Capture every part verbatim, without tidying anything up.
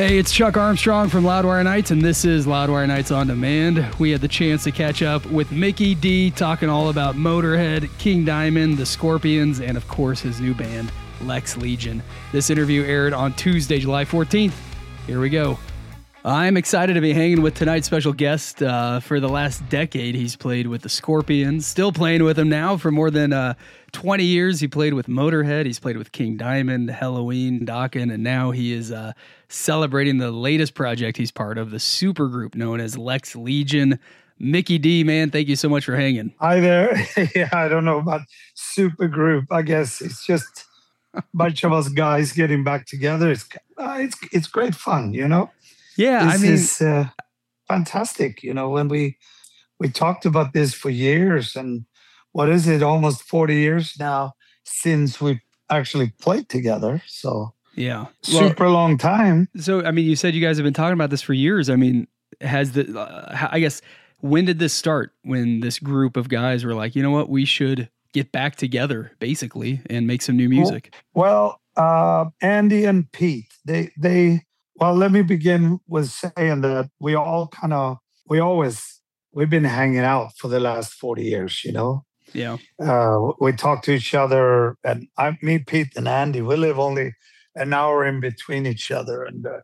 Hey, it's Chuck Armstrong from Loudwire Nights, and this is Loudwire Nights On Demand. We had the chance to catch up with Mikkey Dee, talking all about Motorhead, King Diamond, the Scorpions, and of course his new band, Lex Legion. This interview aired on Tuesday, July fourteenth. Here we go. I'm excited to be hanging with tonight's special guest. Uh, for the last decade, he's played with the Scorpions, still playing with them now for more than uh, twenty years. He played with Motorhead, he's played with King Diamond, Helloween, Dokken, and now he is uh, celebrating the latest project he's part of, the supergroup known as Lex Legion. Mikkey Dee, man, thank you so much for hanging. Hi there. Yeah, I don't know about supergroup. I guess it's just a bunch of us guys getting back together. It's uh, it's it's great fun, you know. Yeah, this I mean, is uh, fantastic. You know, when we we talked about this for years, and what is it, almost forty years now since we actually played together. So yeah, super well, long time. So, I mean, you said you guys have been talking about this for years. I mean, has the, uh, I guess, when did this start? When this group of guys were like, you know what, we should get back together, basically, and make some new music? Well, well uh, Andy and Pete, they they. Well, let me begin with saying that we all kind of, we always, we've been hanging out for the last forty years, you know? Yeah. Uh, we talk to each other, and I, me, Pete, and Andy, we live only an hour in between each other. And uh,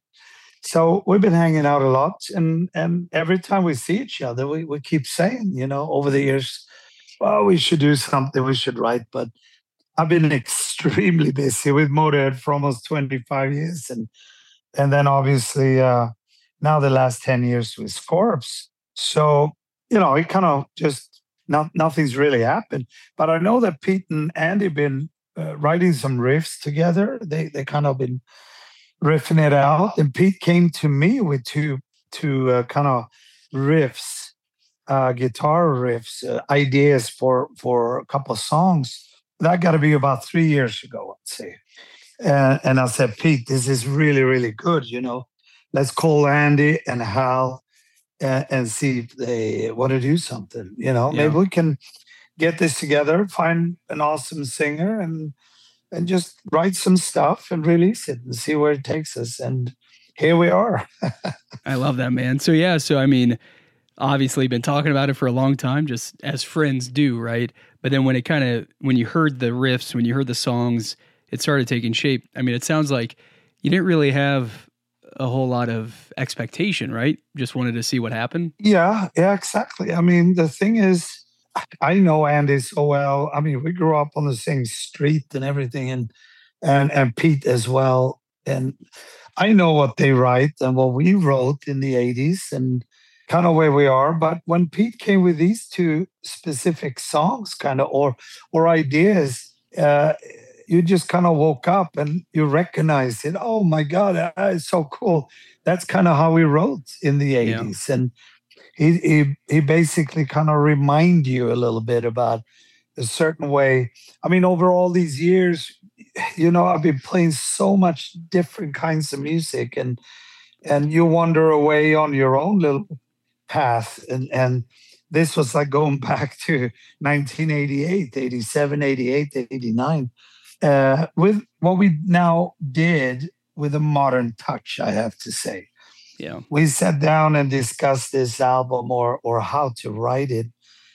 so we've been hanging out a lot. And and every time we see each other, we, we keep saying, you know, over the years, well, we should do something, we should write. But I've been extremely busy with Motorhead for almost twenty-five years. And And then obviously uh, now the last ten years with Scorps. So, you know, it kind of just, not, nothing's really happened. But I know that Pete and Andy have been uh, writing some riffs together. They they kind of been riffing it out. And Pete came to me with two, two uh, kind of riffs, uh, guitar riffs, uh, ideas for, for a couple of songs. That got to be about three years ago, I'd say. And, and I said, Pete, this is really, really good. You know, let's call Andy and Hal and, and see if they want to do something. You know, yeah. Maybe we can get this together, find an awesome singer, and and just write some stuff and release it and see where it takes us. And here we are. I love that, man. So yeah, so I mean, obviously been talking about it for a long time, just as friends do, right? But then when it kind of, when you heard the riffs, when you heard the songs, it started taking shape. I mean, it sounds like you didn't really have a whole lot of expectation, right? Just wanted to see what happened. Yeah, yeah, exactly. I mean, the thing is, I know Andy so well. I mean, we grew up on the same street and everything, and and and Pete as well. And I know what they write and what we wrote in the eighties and kind of where we are. But when Pete came with these two specific songs, kind of, or or ideas, uh, you just kind of woke up and you recognized it. Oh my God, it's so cool. That's kind of how we wrote in the eighties. Yeah. And he, he he basically kind of remind you a little bit about a certain way. I mean, over all these years, you know, I've been playing so much different kinds of music, and and you wander away on your own little path. And, and this was like going back to nineteen eighty-eight, eighty-seven, eighty-eight, eighty-nine. Uh, with what we now did with a modern touch, I have to say. Yeah. We sat down and discussed this album or or how to write it,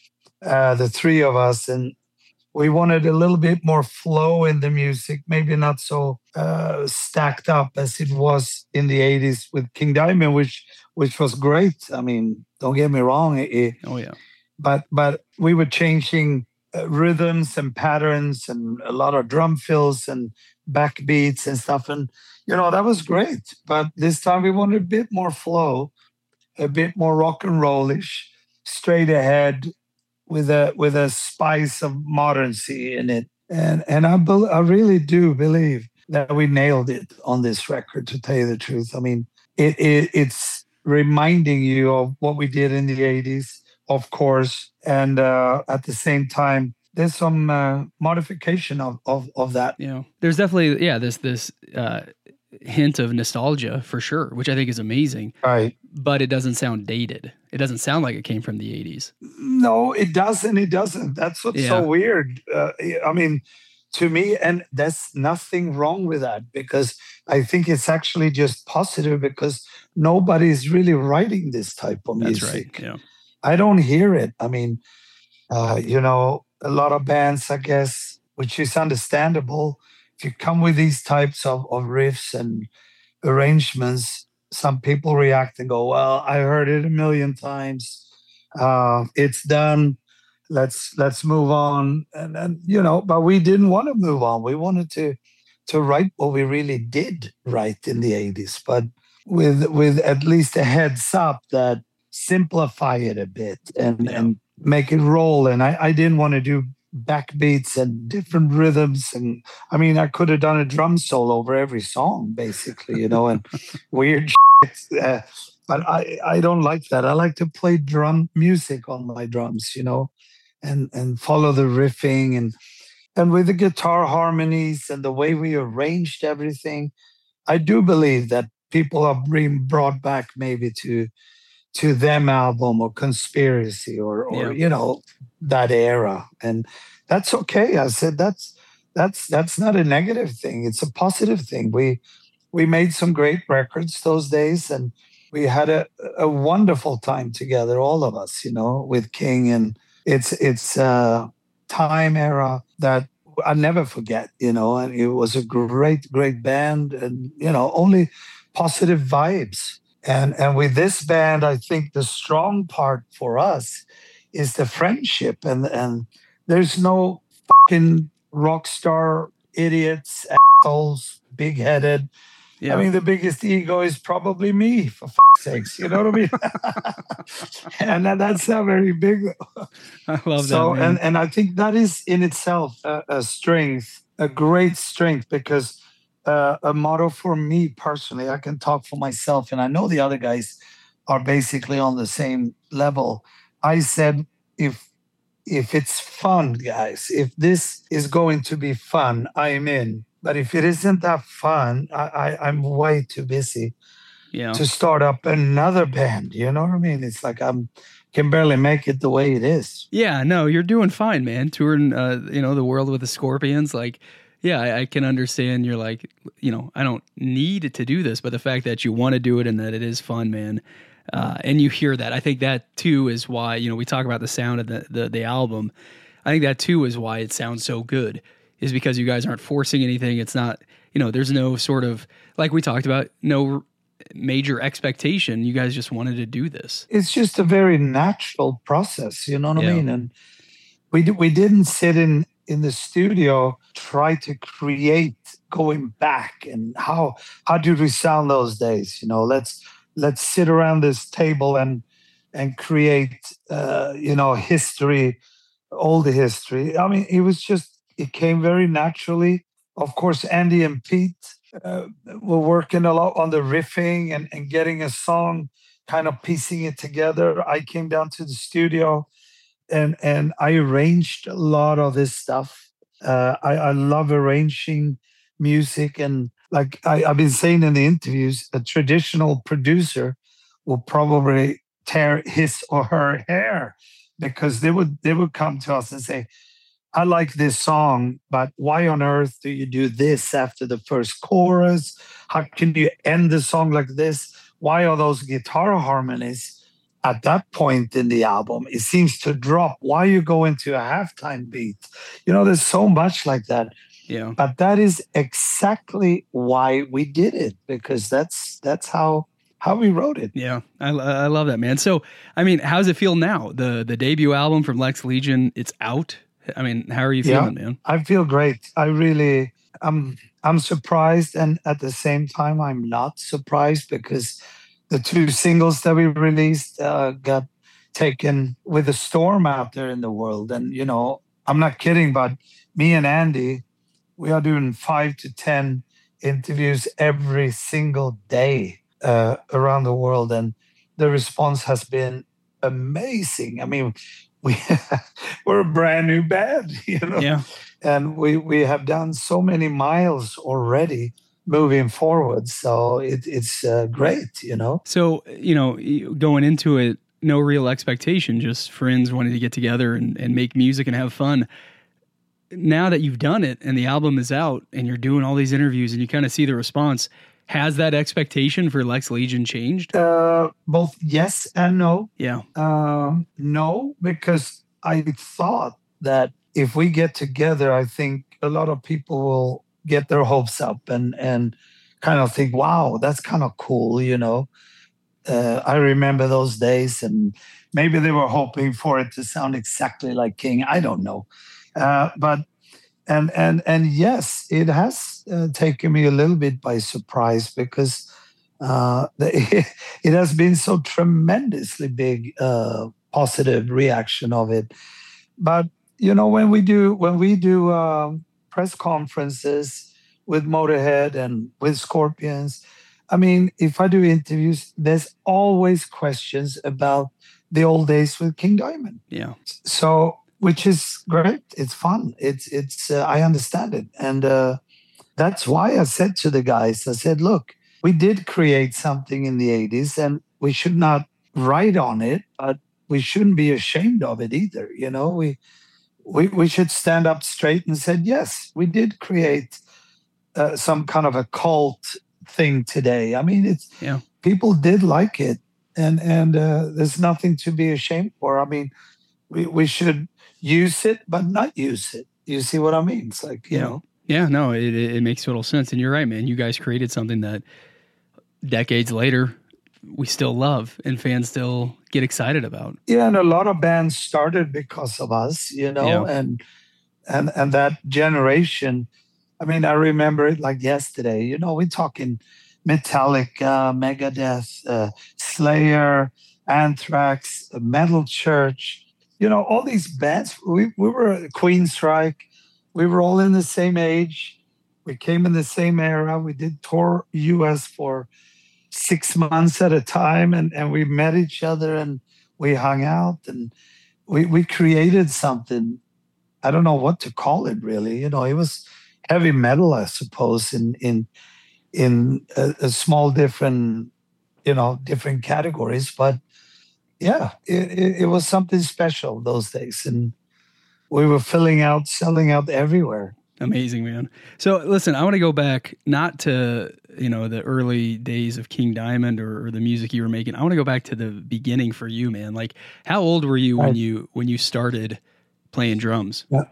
uh, the three of us, and we wanted a little bit more flow in the music, maybe not so uh, stacked up as it was in the eighties with King Diamond, which which was great. I mean, don't get me wrong. It, oh, yeah. But, but we were changing Uh, rhythms and patterns and a lot of drum fills and backbeats and stuff. And, you know, that was great. But this time we wanted a bit more flow, a bit more rock and rollish, straight ahead with a with a spice of moderncy in it. And and I, be, I really do believe that we nailed it on this record, to tell you the truth. I mean, it, it it's reminding you of what we did in the eighties, of course, and uh, at the same time, there's some uh, modification of, of of that. Yeah, there's definitely yeah this this uh, hint of nostalgia for sure, which I think is amazing. Right, but it doesn't sound dated. It doesn't sound like it came from the eighties. No, it doesn't. It doesn't. That's what's yeah. so weird. Uh, I mean, to me, and there's nothing wrong with that, because I think it's actually just positive because nobody's really writing this type of That's music. right. Yeah. I don't hear it. I mean, uh, you know, a lot of bands, I guess, which is understandable. If you come with these types of, of riffs and arrangements, some people react and go, "Well, I heard it a million times. Uh, it's done. Let's let's move on." And and you know, but we didn't want to move on. We wanted to to write what we really did write in the eighties, but with with at least a heads up that simplify it a bit and Yeah. and make it roll. And I, I didn't want to do backbeats and different rhythms. And I mean, I could have done a drum solo over every song, basically, you know, and weird shit. Uh, but I, I don't like that. I like to play drum music on my drums, you know, and, and follow the riffing and, and with the guitar harmonies and the way we arranged everything. I do believe that people are being brought back maybe to to them album or Conspiracy or or Yeah. you know that era, and that's okay. I said that's that's that's not a negative thing. It's a positive thing. We we made some great records those days, and we had a a wonderful time together, all of us, you know, with King, and it's it's a time era that I never forget, you know, and it was a great great band, and you know only positive vibes. And and with this band, I think the strong part for us is the friendship, and and there's no fucking rock star idiots, assholes, big headed. Yeah. I mean, the biggest ego is probably me, for fuck's sakes. You know what I mean? And that, that's not very big. I love So, that, man. and and I think that is in itself a, a strength, a great strength, because uh, a motto for me personally, I can talk for myself, and I know the other guys are basically on the same level. I said, if if it's fun, guys, if this is going to be fun, I am in. But if it isn't that fun, I, I I'm way too busy Yeah. to start up another band. You know what I mean? It's like I'm can barely make it the way it is. Yeah, no, you're doing fine, man. Touring, uh, you know, the world with the Scorpions, like, yeah, I, I can understand. You're like, you know, I don't need to do this, but the fact that you want to do it and that it is fun, man, uh, and you hear that, I think that too is why, you know, we talk about the sound of the, the the album. I think that too is why it sounds so good, is because you guys aren't forcing anything. It's not, you know, there's no sort of, like we talked about, no major expectation. You guys just wanted to do this. It's just a very natural process, you know what Yeah. I mean? And we we didn't sit in in the studio try to create going back and how how did we sound those days? You know, let's let's sit around this table and and create uh, you know history, all the history. I mean, it was just it came very naturally. Of course, Andy and Pete uh, were working a lot on the riffing and, and getting a song, kind of piecing it together. I came down to the studio and and I arranged a lot of this stuff. Uh, I, I love arranging music, and like I, I've been saying in the interviews, a traditional producer will probably tear his or her hair because they would they would come to us and say, I like this song, but why on earth do you do this after the first chorus? How can you end the song like this? Why are those guitar harmonies at that point in the album? It seems to drop. Why you go into a halftime beat? You know, there's so much like that. Yeah. But that is exactly why we did it, because that's that's how how we wrote it. Yeah, I, I love that, man. So, I mean, how's it feel now? The the debut album from Lex Legion, it's out. I mean, how are you feeling, Yeah, man? I feel great. I really, I'm, I'm surprised, and at the same time, I'm not surprised because the two singles that we released uh, got taken with a storm out there in the world. And you know, I'm not kidding, but me and Andy, we are doing five to ten interviews every single day uh, around the world, and the response has been amazing. I mean, we we're a brand new band, you know, Yeah. and we we have done so many miles already moving forward. So it, it's uh, great, you know. So, you know, going into it, no real expectation, just friends wanting to get together and, and make music and have fun. now that you've done it and the album is out and you're doing all these interviews and you kind of see the response, has that expectation for Lex Legion changed? Uh, both yes and no. Yeah. Um, no, because I thought that if we get together, I think a lot of people will get their hopes up and and kind of think, wow, that's kind of cool, you know. Uh, I remember those days, and maybe they were hoping for it to sound exactly like King. I don't know, uh, but and and and yes, it has uh, taken me a little bit by surprise because uh, the, it has been so tremendously big, uh, positive reaction of it. But you know, when we do when we do uh, press conferences with Motorhead and with Scorpions, I mean, if I do interviews, there's always questions about the old days with King Diamond. Yeah. So, which is great. It's fun. It's it's. Uh, I understand it, and uh, that's why I said to the guys, I said, look, we did create something in the eighties, and we should not write on it, but we shouldn't be ashamed of it either. You know, we we we should stand up straight and said, yes, we did create uh, some kind of a cult thing today. I mean, it's yeah. People did like it, and and uh, there's nothing to be ashamed for. I mean, we we should use it, but not use it. You see what I mean? It's like, you yeah. know. Yeah, no, it it makes total sense. And you're right, man. You guys created something that decades later we still love and fans still get excited about. Yeah, and a lot of bands started because of us, you know, Yeah. and and and that generation. I mean, I remember it like yesterday. You know, we're talking Metallica, Megadeth, uh, Slayer, Anthrax, Metal Church. You know, all these bands. We we were Queensryche. We were all in the same age. We came in the same era. We did tour U S for six months at a time, and, and we met each other and we hung out and we we created something. I don't know what to call it really. You know, it was heavy metal, I suppose, in in in a, a small different, you know, different categories. But yeah, it, it, it was something special those days, and we were filling out, selling out everywhere. Amazing, man. So listen, I want to go back not to, you know, the early days of King Diamond or, or the music you were making. I want to go back to the beginning for you, man. Like, how old were you Right. when you when you started playing drums? Yeah.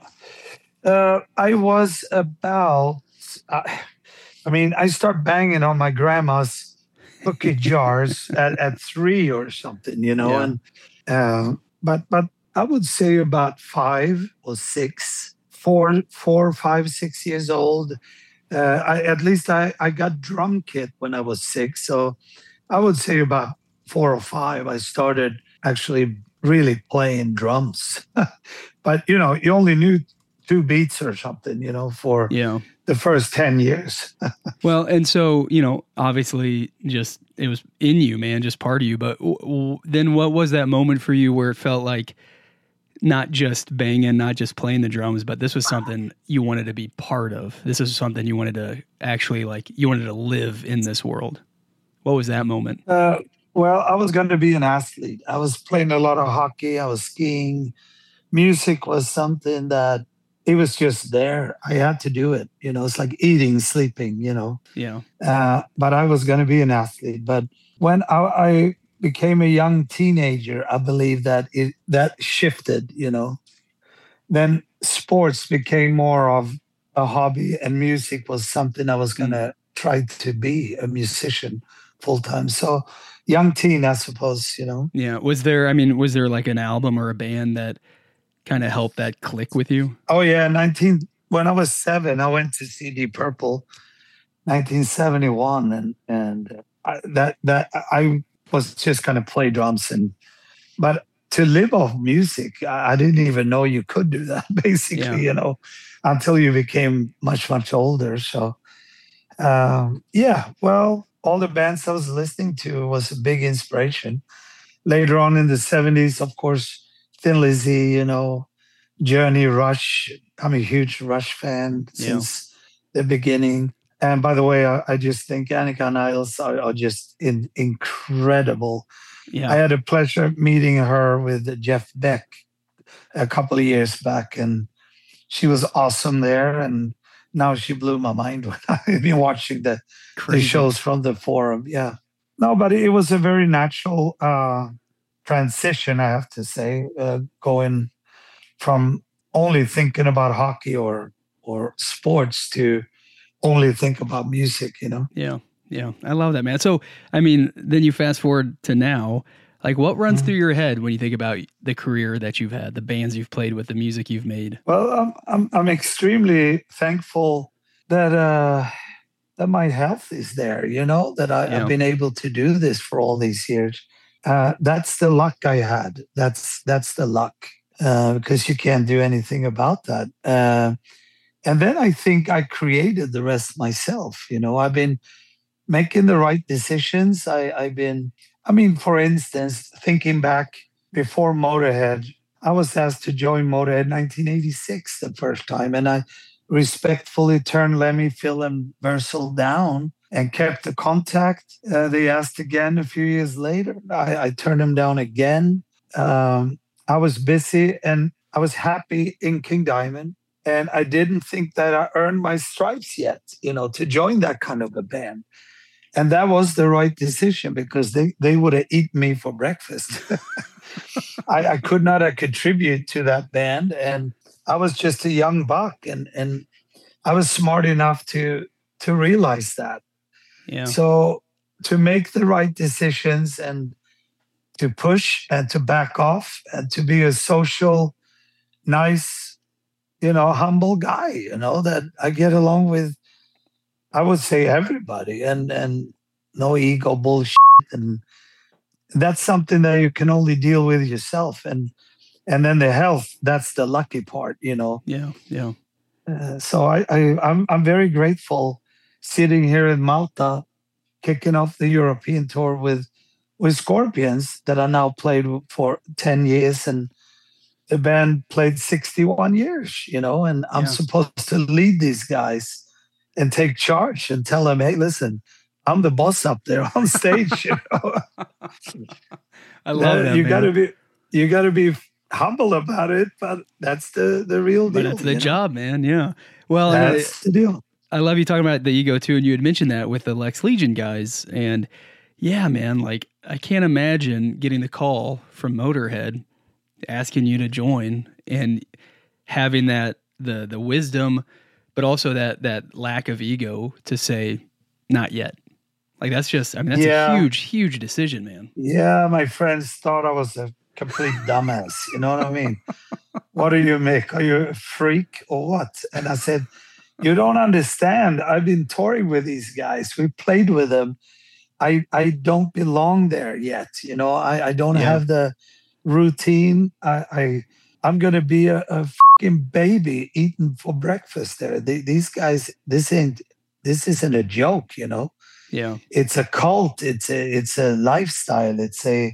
Uh, I was about, uh, I mean, I start banging on my grandma's cookie jars at, at three or something, you know, Yeah. and uh, but but I would say about five or six, four, four, five, six years old. Uh, I, at least I, I got drum kit when I was six. So I would say about four or five, I started actually really playing drums. But, you know, you only knew two beats or something, you know, for Yeah. the first ten years. Well, and so, you know, obviously just it was in you, man, just part of you. But w- w- then what was that moment for you where it felt like not just banging, not just playing the drums, but this was something you wanted to be part of? This is something you wanted to actually, like, you wanted to live in this world. What was that moment? Uh, well, I was going to be an athlete. I was playing a lot of hockey. I was skiing. Music was something that it was just there. I had to do it. You know, it's like eating, sleeping, you know. Yeah. Uh, but I was going to be an athlete. But when I, I became a young teenager, I believe that it that shifted, you know. Then sports became more of a hobby, and music was something I was going to try to be a musician full time. So young teen, I suppose, you know. Yeah. Was there, I mean, was there like an album or a band that kind of helped that click with you? Oh yeah, nineteen. When I was seven, I went to see Deep Purple, nineteen seventy-one, and and I, that that I was just gonna play drums, and but to live off music, I, I didn't even know you could do that. Basically, Yeah. you know, until you became much much older. So, um, yeah, well, all the bands I was listening to was a big inspiration. Later on in the seventies, of course, Thin Lizzy, you know, Journey, Rush. I'm a huge Rush fan since the beginning. And by the way, I, I just think Annika Niles are, are just in, incredible. Yeah. I had a pleasure meeting her with Jeff Beck a couple of years back, and she was awesome there, and now she blew my mind when I've been watching the, the shows from the Forum. Yeah. No, but it was a very natural uh, transition, I have to say, uh, going from only thinking about hockey or or sports to only think about music, you know? Yeah. Yeah. I love that, man. So, I mean, then you fast forward to now, like what runs mm-hmm. through your head when you think about the career that you've had, the bands you've played with, the music you've made? Well, I'm I'm, I'm extremely thankful that uh, that my health is there, you know, that I, yeah. I've been able to do this for all these years. Uh, that's the luck I had. That's that's the luck uh, because you can't do anything about that. Uh, and then I think I created the rest myself. You know, I've been making the right decisions. I, I've been, I mean, for instance, thinking back before Motorhead, I was asked to join Motorhead in nineteen eighty-six the first time, and I respectfully turned Lemmy, Phil, and Versal down and kept the contact. Uh, they asked again a few years later. I, I turned them down again. Um, I was busy and I was happy in King Diamond. And I didn't think that I earned my stripes yet, you know, to join that kind of a band. And that was the right decision because they, they would have eaten me for breakfast. I, I could not uh, contribute to that band. And I was just a young buck. And, and I was smart enough to, to realize that. Yeah. So to make the right decisions and to push and to back off and to be a social, nice, you know, humble guy, you know, that I get along with, I would say everybody, and, and no ego bullshit. And that's something that you can only deal with yourself. And, and then the health, that's the lucky part, you know? Yeah. Yeah. Uh, so I, I, I'm, I'm very grateful sitting here in Malta, kicking off the European tour with, with Scorpions that I now played for ten years, and the band played sixty-one years, you know, and I'm yeah. supposed to lead these guys and take charge and tell them, hey, listen, I'm the boss up there on stage. You know? I love uh, that. You man. gotta be, you gotta be humble about it, but that's the the real deal. But it's the job, know? man. Yeah. Well, that's I, the deal. I love you talking about the ego too, and you had mentioned that with the Lex Legion guys, and yeah, man, like I can't imagine getting the call from Motorhead asking you to join and having that the the wisdom, but also that that lack of ego to say not yet. Like that's just, I mean, that's yeah. a huge, huge decision, man. Yeah, my friends thought I was a complete dumbass. You know what I mean? What do you make? Are you a freak or what? And I said, you don't understand. I've been touring with these guys. We played with them. I I don't belong there yet. You know, I, I don't yeah. have the routine. I, I I'm gonna be a, a fucking baby eating for breakfast there. They, these guys, this ain't this isn't a joke, you know. Yeah, it's a cult. It's a it's a lifestyle. It's a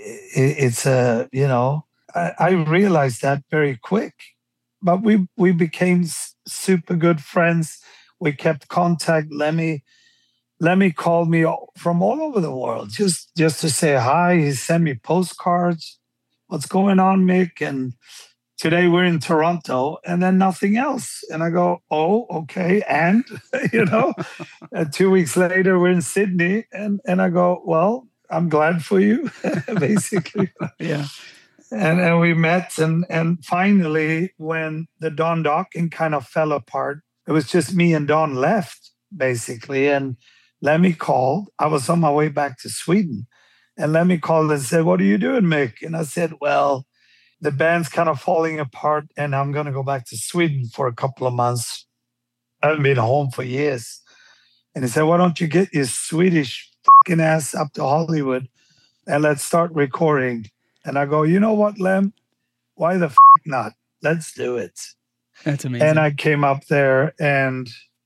it's a you know. I, I realized that very quick, but we we became super good friends. We kept contact. Lemmy Lemmy called me from all over the world just just to say hi. He sent me postcards. What's going on, Mick? And today we're in Toronto, and then nothing else. And I go, oh, okay. And, you know, and two weeks later, we're in Sydney. And, and I go, well, I'm glad for you, basically. Yeah. And, and we met. And, and finally, when the Don Docking kind of fell apart, it was just me and Don left, basically. And Lemmy called. I was on my way back to Sweden. And Lemmy called and said, what are you doing, Mick? And I said, well, the band's kind of falling apart and I'm going to go back to Sweden for a couple of months. I haven't been home for years. And he said, why don't you get your Swedish fucking ass up to Hollywood and let's start recording. And I go, you know what, Lem? Why the fuck not? Let's do it. That's amazing. And I came up there and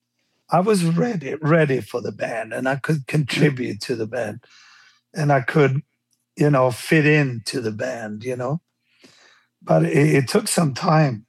I was ready, ready for the band, and I could contribute to the band. And I could, you know, fit into the band, you know. But it, it took some time.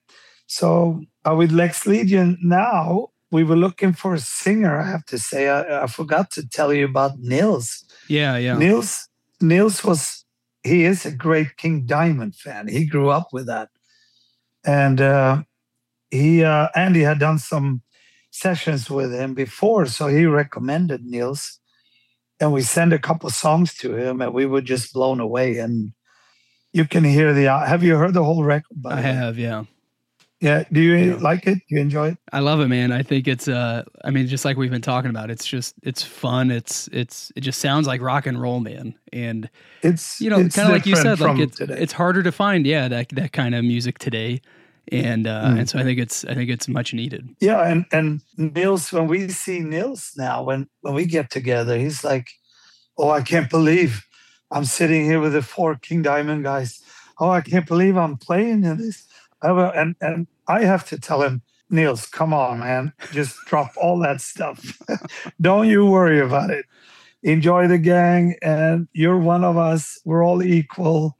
So uh, with Lex Legion now, we were looking for a singer, I have to say. I, I forgot to tell you about Nils. Yeah, yeah. Nils, Nils was, he is a great King Diamond fan. He grew up with that. And uh, he uh, Andy had done some sessions with him before, so he recommended Nils, and we sent a couple songs to him, and we were just blown away. And you can hear the. Have you heard the whole record? By I have, yeah. Yeah. Do you yeah. like it? Do you enjoy it? I love it, man. I think it's. Uh, I mean, just like we've been talking about, it's just it's fun. It's it's it just sounds like rock and roll, man. And it's you know, kind of like you said, like it's today. it's harder to find, yeah, that that kind of music today. And uh, mm. and so I think it's I think it's much needed. Yeah, and and Nils, when we see Nils now, when when we get together, he's like, "Oh, I can't believe I'm sitting here with the four King Diamond guys. Oh, I can't believe I'm playing in this." And and I have to tell him, "Nils, come on, man, just drop all that stuff. Don't you worry about it. Enjoy the gang, and you're one of us. We're all equal."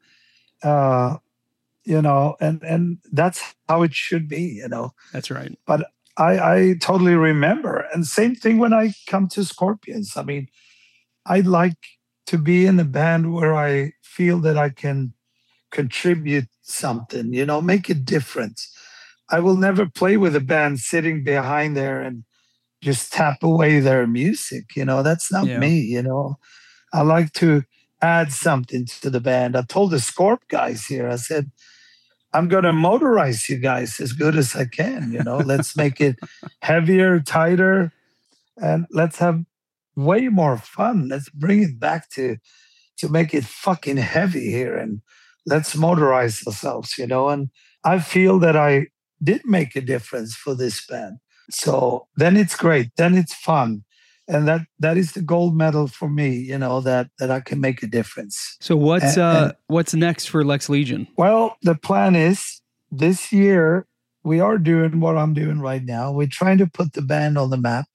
Uh, You know, and, and that's how it should be, you know. That's right. But I, I totally remember. And same thing when I come to Scorpions. I mean, I'd like to be in a band where I feel that I can contribute something, you know, make a difference. I will never play with a band sitting behind there and just tap away their music, you know. That's not yeah. me, you know. I like to add something to the band. I told the Scorp guys here, I said, I'm going to motorize you guys as good as I can, you know. Let's make it heavier, tighter, and let's have way more fun. Let's bring it back to to make it fucking heavy here, and let's motorize ourselves, you know. And I feel that I did make a difference for this band. So then it's great. Then it's fun. And that that is the gold medal for me, you know, that that I can make a difference. So what's and, uh and, what's next for Lex Legion? Well, the plan is this year we are doing what I'm doing right now. We're trying to put the band on the map,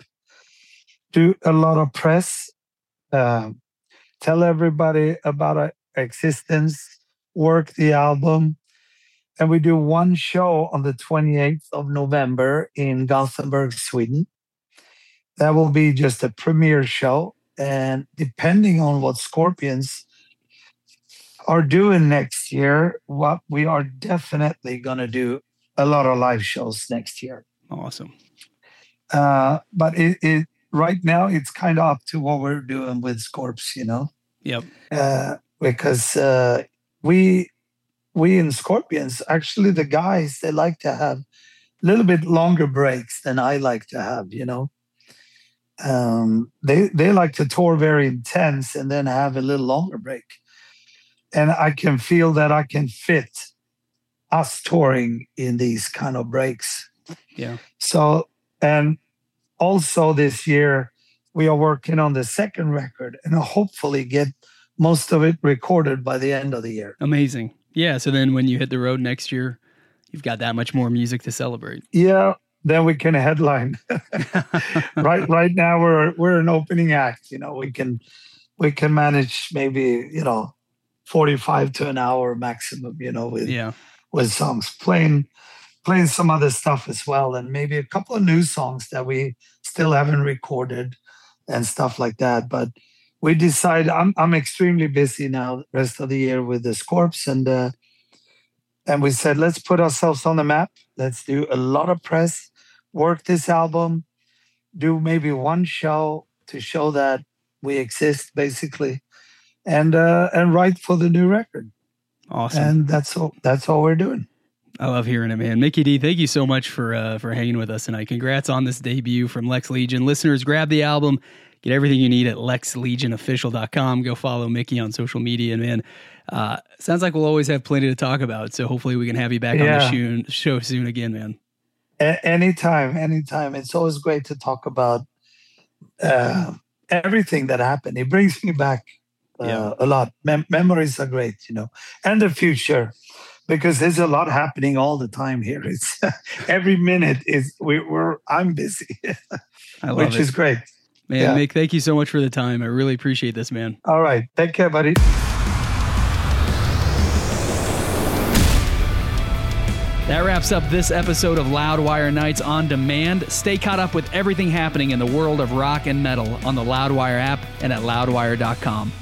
do a lot of press, uh, tell everybody about our existence, work the album, and we do one show on the twenty-eighth of November in Gothenburg, Sweden. That will be just a premiere show. And depending on what Scorpions are doing next year, what we are definitely going to do a lot of live shows next year. Awesome. Uh, but it, it right now, it's kind of up to what we're doing with Scorps, you know? Yep. Uh, because uh, we, we in Scorpions, actually the guys, they like to have a little bit longer breaks than I like to have, you know? Um, they they like to tour very intense and then have a little longer break. And I can feel that I can fit us touring in these kind of breaks. Yeah. So, and also this year, we are working on the second record and hopefully get most of it recorded by the end of the year. Amazing. Yeah. So then when you hit the road next year, you've got that much more music to celebrate. Yeah. Then we can headline. right right now we're we're an opening act, you know. We can we can manage maybe, you know, forty-five to an hour maximum, you know, with yeah. with songs. Playing playing some other stuff as well, and maybe a couple of new songs that we still haven't recorded and stuff like that. But we decide I'm I'm extremely busy now the rest of the year with the Scorps, and uh and we said, let's put ourselves on the map. Let's do a lot of press, work this album, do maybe one show to show that we exist, basically, and uh, and write for the new record. Awesome. And that's all. That's all we're doing. I love hearing it, man. Mikkey D, thank you so much for uh, for hanging with us tonight. Congrats on this debut from Lex Legion. Listeners, grab the album. Get everything you need at lex legion official dot com. Go follow Mikkey on social media. And man, uh, sounds like we'll always have plenty to talk about. So hopefully we can have you back yeah. on the show, show soon again, man. A- anytime, anytime. It's always great to talk about uh, everything that happened. It brings me back uh, yeah. a lot. Mem- memories are great, you know, and the future, because there's a lot happening all the time here. It's every minute is we, we're I'm busy, I love which it. is great. Man, yeah. Mick, thank you so much for the time. I really appreciate this, man. All right. Take care, buddy. That wraps up this episode of Loudwire Nights on Demand. Stay caught up with everything happening in the world of rock and metal on the Loudwire app and at loudwire dot com.